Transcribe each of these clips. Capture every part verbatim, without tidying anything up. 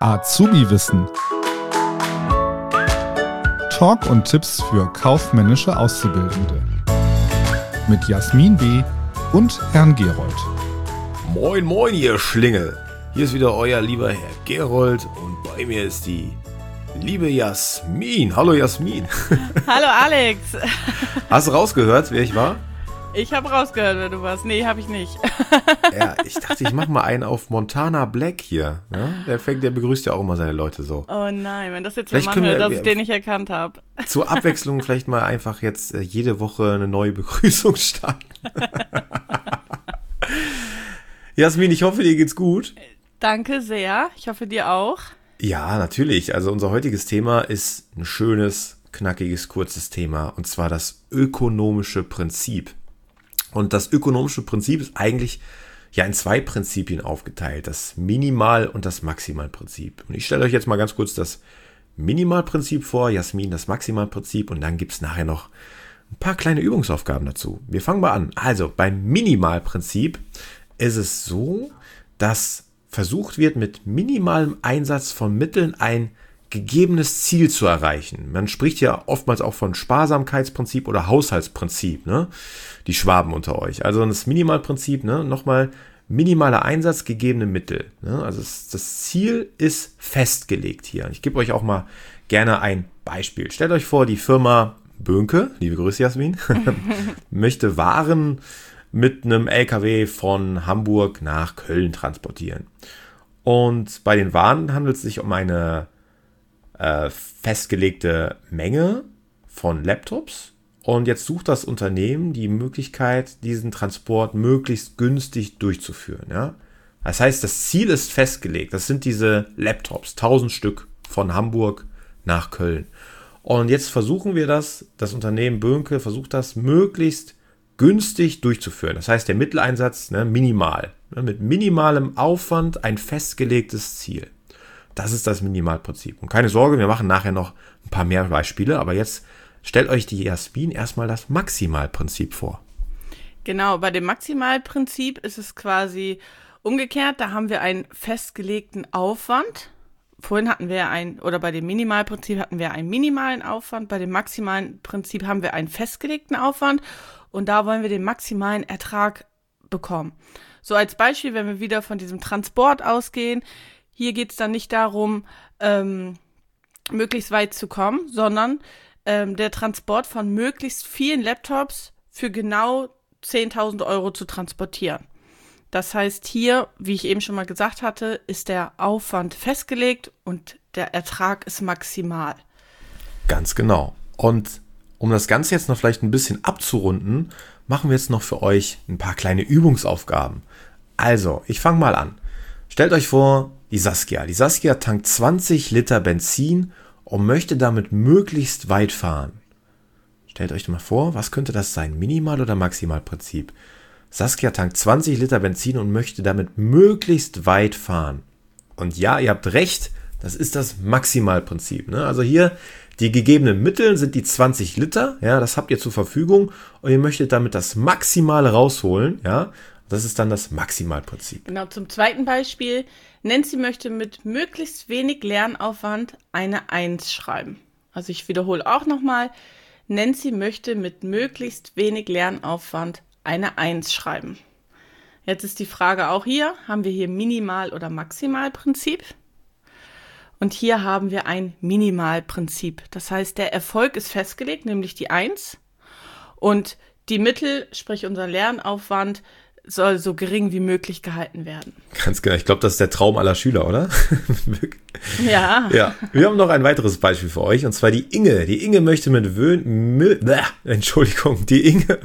Azubi-Wissen. Talk und Tipps für kaufmännische Auszubildende. Mit Jasmin B. und Herrn Gerold. Moin, moin, ihr Schlingel. Hier ist wieder euer lieber Herr Gerold und bei mir ist die liebe Jasmin. Hallo Jasmin. Hallo Alex. Hast du rausgehört, wer ich war? Ich habe rausgehört, wer du warst. Nee, habe ich nicht. Ja, ich dachte, ich mache mal einen auf Montana Black hier. Ja, der fängt, der begrüßt ja auch immer seine Leute so. Oh nein, wenn das jetzt Vielleicht mal können mache, wir- dass ich den nicht erkannt habe. Zur Abwechslung vielleicht mal einfach jetzt äh, jede Woche eine neue Begrüßung starten. Jasmin, ich hoffe, dir geht's gut. Danke sehr. Ich hoffe, dir auch. Ja, natürlich. Also unser heutiges Thema ist ein schönes, knackiges, kurzes Thema. Und zwar das ökonomische Prinzip. Und das ökonomische Prinzip ist eigentlich ja in zwei Prinzipien aufgeteilt. Das Minimal- und das Maximalprinzip. Und ich stelle euch jetzt mal ganz kurz das Minimalprinzip vor, Jasmin das Maximalprinzip. Und dann gibt's nachher noch ein paar kleine Übungsaufgaben dazu. Wir fangen mal an. Also beim Minimalprinzip ist es so, dass versucht wird, mit minimalem Einsatz von Mitteln ein gegebenes Ziel zu erreichen. Man spricht ja oftmals auch von Sparsamkeitsprinzip oder Haushaltsprinzip, ne? Die Schwaben unter euch. Also das Minimalprinzip, ne? Nochmal minimaler Einsatz, gegebene Mittel. Ne? Also das, das Ziel ist festgelegt hier. Ich gebe euch auch mal gerne ein Beispiel. Stellt euch vor, die Firma Bönke, liebe Grüße Jasmin, möchte Waren mit einem L K W von Hamburg nach Köln transportieren. Und bei den Waren handelt es sich um eine äh, festgelegte Menge von Laptops. Und jetzt sucht das Unternehmen die Möglichkeit, diesen Transport möglichst günstig durchzuführen. Ja? Das heißt, das Ziel ist festgelegt. Das sind diese Laptops, tausend Stück von Hamburg nach Köln. Und jetzt versuchen wir das, das Unternehmen Bönke versucht das möglichst günstig durchzuführen. Das heißt, der Mitteleinsatz ne, minimal. Ne, mit minimalem Aufwand ein festgelegtes Ziel. Das ist das Minimalprinzip. Und keine Sorge, wir machen nachher noch ein paar mehr Beispiele. Aber jetzt stellt euch die Jasmin erstmal das Maximalprinzip vor. Genau, bei dem Maximalprinzip ist es quasi umgekehrt. Da haben wir einen festgelegten Aufwand. Vorhin hatten wir ein, oder bei dem Minimalprinzip hatten wir einen minimalen Aufwand. Bei dem maximalen Prinzip haben wir einen festgelegten Aufwand. Und da wollen wir den maximalen Ertrag bekommen. So als Beispiel, wenn wir wieder von diesem Transport ausgehen, hier geht es dann nicht darum, ähm, möglichst weit zu kommen, sondern ähm, der Transport von möglichst vielen Laptops für genau zehntausend Euro zu transportieren. Das heißt hier, wie ich eben schon mal gesagt hatte, ist der Aufwand festgelegt und der Ertrag ist maximal. Ganz genau. Und um das Ganze jetzt noch vielleicht ein bisschen abzurunden, machen wir jetzt noch für euch ein paar kleine Übungsaufgaben. Also, ich fange mal an. Stellt euch vor, die Saskia. Die Saskia tankt zwanzig Liter Benzin und möchte damit möglichst weit fahren. Stellt euch mal vor, was könnte das sein? Minimal- oder Maximalprinzip? Saskia tankt zwanzig Liter Benzin und möchte damit möglichst weit fahren. Und ja, ihr habt recht, das ist das Maximalprinzip. Ne? Also hier, die gegebenen Mittel sind die zwanzig Liter, ja, das habt ihr zur Verfügung und ihr möchtet damit das Maximale rausholen, ja, das ist dann das Maximalprinzip. Genau, zum zweiten Beispiel. Nancy möchte mit möglichst wenig Lernaufwand eine eins schreiben. Also ich wiederhole auch nochmal. Nancy möchte mit möglichst wenig Lernaufwand eine eins schreiben. Jetzt ist die Frage auch hier, haben wir hier Minimal- oder Maximalprinzip? Und hier haben wir ein Minimalprinzip. Das heißt, der Erfolg ist festgelegt, nämlich die eins. Und die Mittel, sprich unser Lernaufwand, soll so gering wie möglich gehalten werden. Ganz genau, ich glaube, das ist der Traum aller Schüler, oder? Ja. Ja, wir haben noch ein weiteres Beispiel für euch, und zwar die Inge. Die Inge möchte mit Wön... Mö, bäh, Entschuldigung, die Inge...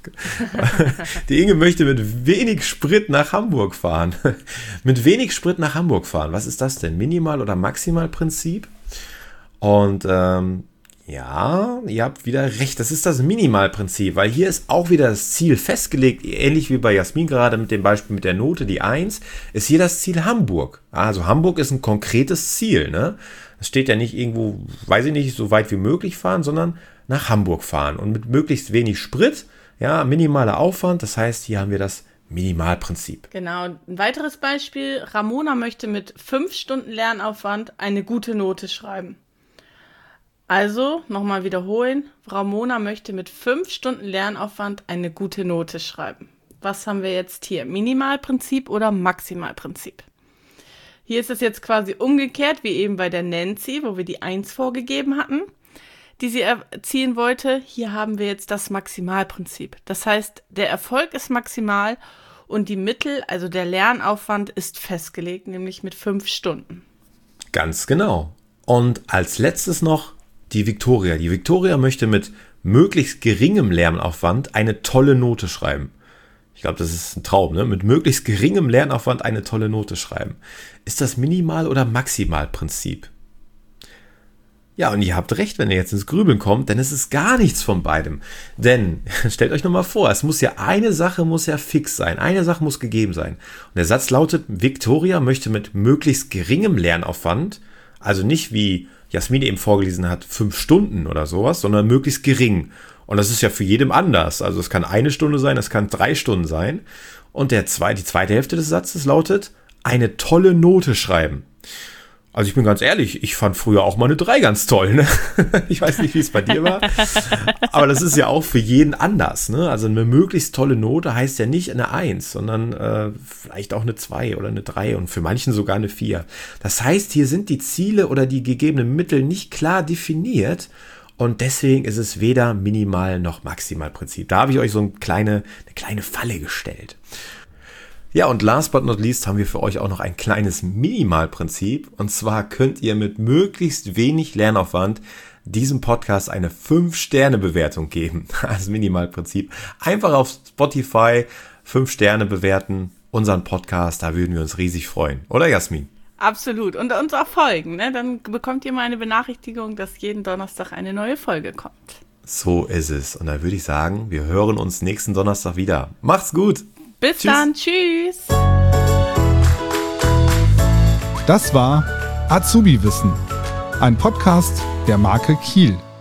Die Inge möchte mit wenig Sprit nach Hamburg fahren. Mit wenig Sprit nach Hamburg fahren. Was ist das denn? Minimal- oder Maximalprinzip? Und ähm, ja, ihr habt wieder recht. Das ist das Minimalprinzip, weil hier ist auch wieder das Ziel festgelegt. Ähnlich wie bei Jasmin gerade mit dem Beispiel mit der Note, die eins, ist hier das Ziel Hamburg. Also Hamburg ist ein konkretes Ziel. Ne? Das steht ja nicht irgendwo, weiß ich nicht, so weit wie möglich fahren, sondern nach Hamburg fahren. Und mit möglichst wenig Sprit. Ja, minimaler Aufwand, das heißt, hier haben wir das Minimalprinzip. Genau. Ein weiteres Beispiel. Ramona möchte mit fünf Stunden Lernaufwand eine gute Note schreiben. Also, nochmal wiederholen. Ramona möchte mit fünf Stunden Lernaufwand eine gute Note schreiben. Was haben wir jetzt hier? Minimalprinzip oder Maximalprinzip? Hier ist es jetzt quasi umgekehrt, wie eben bei der Nancy, wo wir die eins vorgegeben hatten, die sie erzielen wollte. Hier haben wir jetzt das Maximalprinzip. Das heißt, der Erfolg ist maximal und die Mittel, also der Lernaufwand, ist festgelegt, nämlich mit fünf Stunden. Ganz genau. Und als letztes noch die Victoria. Die Victoria möchte mit möglichst geringem Lernaufwand eine tolle Note schreiben. Ich glaube, das ist ein Traum, ne? Mit möglichst geringem Lernaufwand eine tolle Note schreiben. Ist das Minimal- oder Maximalprinzip? Ja, und ihr habt recht, wenn ihr jetzt ins Grübeln kommt, denn es ist gar nichts von beidem. Denn, stellt euch nochmal vor, es muss ja eine Sache muss ja fix sein. Eine Sache muss gegeben sein. Und der Satz lautet, Victoria möchte mit möglichst geringem Lernaufwand, also nicht wie Jasmin eben vorgelesen hat, fünf Stunden oder sowas, sondern möglichst gering. Und das ist ja für jedem anders. Also es kann eine Stunde sein, es kann drei Stunden sein. Und der zwei, die zweite Hälfte des Satzes lautet, eine tolle Note schreiben. Also ich bin ganz ehrlich, ich fand früher auch mal eine drei ganz toll. Ne? Ich weiß nicht, wie es bei dir war. Aber das ist ja auch für jeden anders. Ne? Also eine möglichst tolle Note heißt ja nicht eine eins, sondern äh, vielleicht auch eine zwei oder eine drei und für manchen sogar eine vier. Das heißt, hier sind die Ziele oder die gegebenen Mittel nicht klar definiert. Und deswegen ist es weder Minimal- noch Maximalprinzip. Da habe ich euch so eine kleine, eine kleine Falle gestellt. Ja, und last but not least haben wir für euch auch noch ein kleines Minimalprinzip. Und zwar könnt ihr mit möglichst wenig Lernaufwand diesem Podcast eine fünf Sterne Bewertung geben. Als Minimalprinzip. Einfach auf Spotify fünf Sterne bewerten. Unseren Podcast, da würden wir uns riesig freuen. Oder Jasmin? Absolut. Und uns auch folgen, ne? Dann bekommt ihr mal eine Benachrichtigung, dass jeden Donnerstag eine neue Folge kommt. So ist es. Und da würde ich sagen, wir hören uns nächsten Donnerstag wieder. Macht's gut. Bis Tschüss. Dann. Tschüss. Das war Azubi Wissen, ein Podcast der Marke Kiel.